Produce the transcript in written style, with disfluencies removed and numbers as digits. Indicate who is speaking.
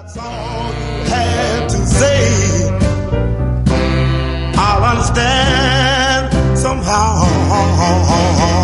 Speaker 1: all you had to say, I'll understand somehow.